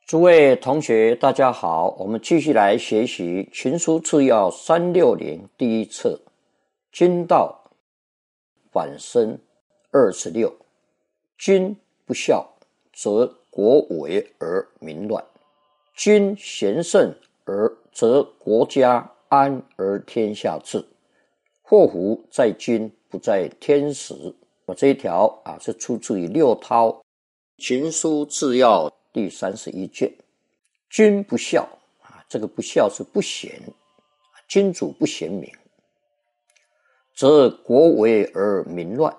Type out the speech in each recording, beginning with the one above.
诸位同学大家好，我们继续来学习群书治要360第一册，君道反身26。君不孝，则国危而民乱；君贤圣，则国家安而天下治。祸福在君，不在天时。这一条是出自于六韬群书治要第31卷。君不孝这个不孝是不贤，君主不贤明，则国危而民乱。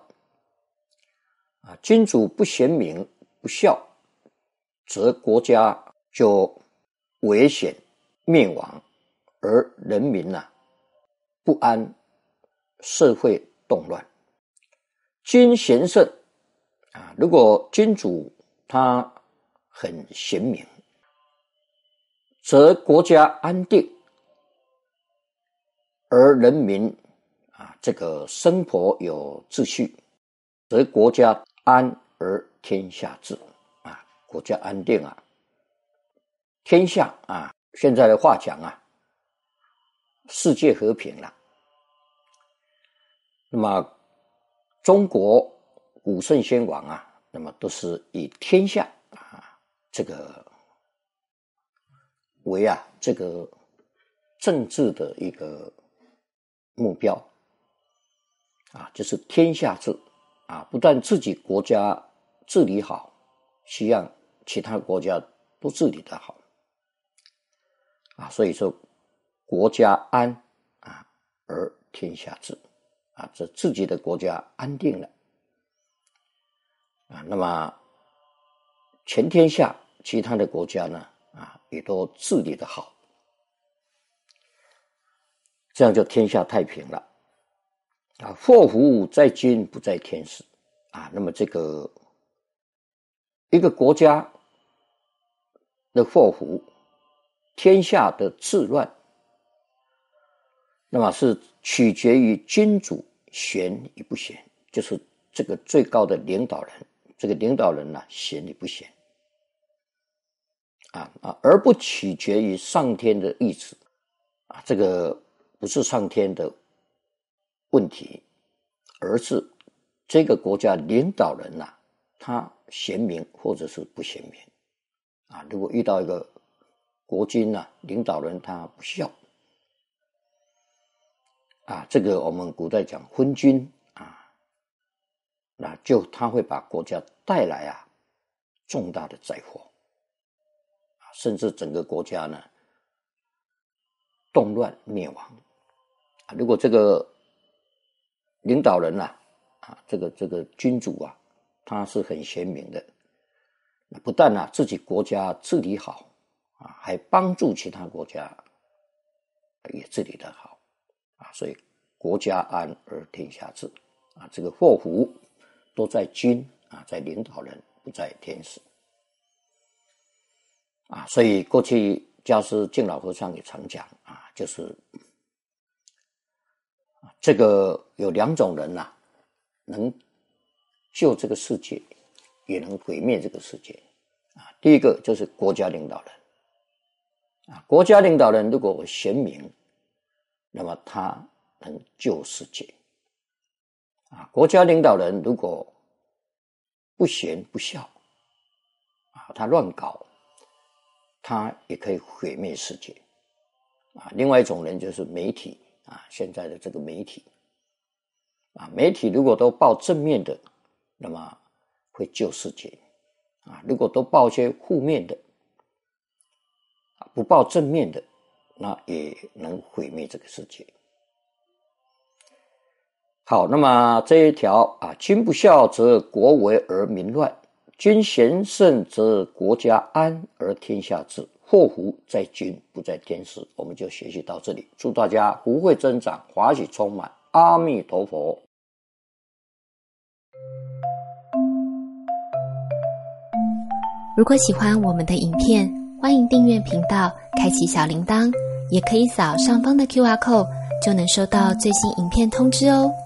君主不贤明不孝，则国家就危险灭亡，而人民不安，社会动乱。君贤圣如果君主他很贤明，则国家安定，而人民这个生活有秩序，则国家安而天下治国家安定天下现在的话讲世界和平了。那么中国古圣先王那么都是以天下这个为这个政治的一个目标就是天下治不但自己国家治理好，希望其他国家都治理得好所以说国家安而天下治这自己的国家安定了那么全天下其他的国家呢也都治理得好，这样就天下太平了祸福在君，不在天时那么这个一个国家的祸福，天下的治乱，那么是取决于君主贤与不贤，就是这个最高的领导人，这个领导人贤与不贤而不取决于上天的意志这个不是上天的问题，而是这个国家领导人他贤明或者是不贤明如果遇到一个国君领导人他不孝这个我们古代讲昏君那就他会把国家带来重大的灾祸甚至整个国家动乱灭亡如果这个领导人这个君主他是很贤明的，不但自己国家治理好还帮助其他国家也治理得好所以国家安而天下治这个祸福都在君在领导人，不在天时所以过去家师敬老和尚也常讲就是这个有两种人能救这个世界，也能毁灭这个世界第一个就是国家领导人国家领导人如果贤明，那么他能救世界国家领导人如果不贤不孝他乱搞，他也可以毁灭世界另外一种人就是媒体现在的这个媒体媒体如果都报正面的，那么会救世界如果都报一些负面的不报正面的，那也能毁灭这个世界。好，那么这一条君不孝，则国危而民乱；君贤圣，则国家安而天下治。祸福在君，不在天时。我们就学习到这里，祝大家福慧增长，华喜充满。阿弥陀佛。 如果喜欢我们的影片，欢迎订阅频道，开启小铃铛，也可以扫上方的 QR code，就能收到最新影片通知哦。